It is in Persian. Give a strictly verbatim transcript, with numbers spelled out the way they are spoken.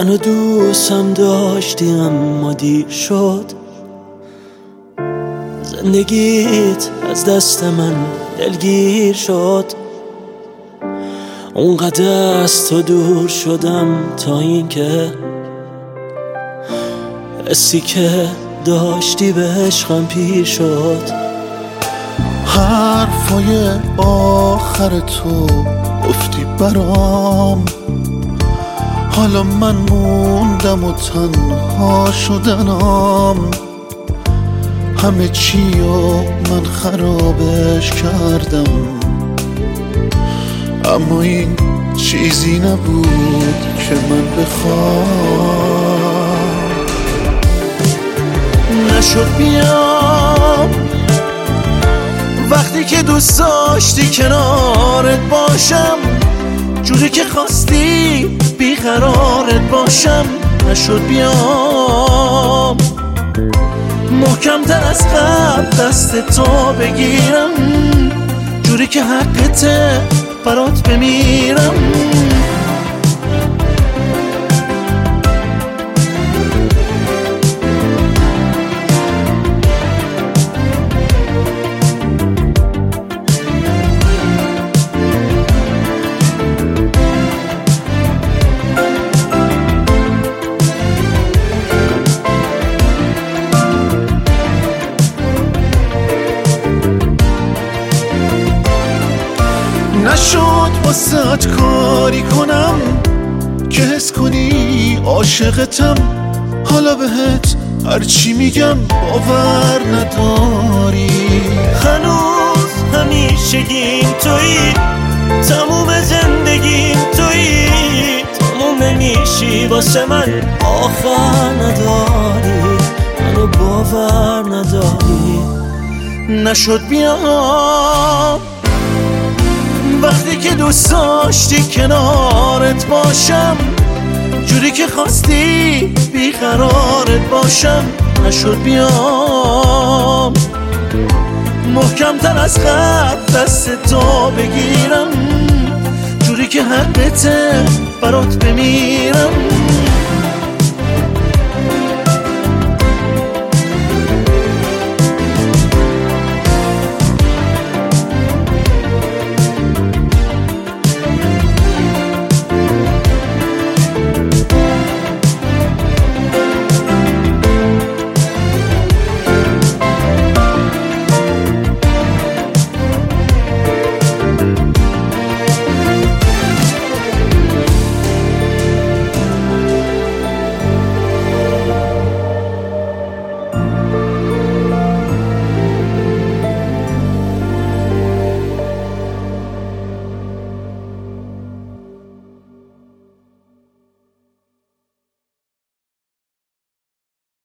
منو دوستم داشتی اما دیر شد. زندگیت از دست من دلگیر شد. اونقدر از تو دور شدم تا اینکه حسی که داشتی به عشقم پیر شد. حرفای آخر تو گفتی برام، حالا من موندم و تنها شدنم. همه چیو من خرابش کردم، اما این چیزی نبود که من بخوام. نشد بیام وقتی که دوست داشتی کنارت باشم، جوری که خواستی بیقرارت باشم. نشد بیام محکم تر از قبل دست تو بگیرم، جوری که حقته برات بمیرم. نشد واسه کاری کنم که حس کنی عاشقتم. حالا بهت هرچی میگم باور نداری. هنوز همیشگیم تویی، تموم زندگیم تویی. تموم نمیشی واسه من، آخر نداری، منو باور نداری. نشد بیام وقتی که دوست داشتی کنارت باشم، جوری که خواستی بیقرارت باشم. نشد بیام محکم تر از قبل دست تو بگیرم، جوری که حقته برات بمیرم.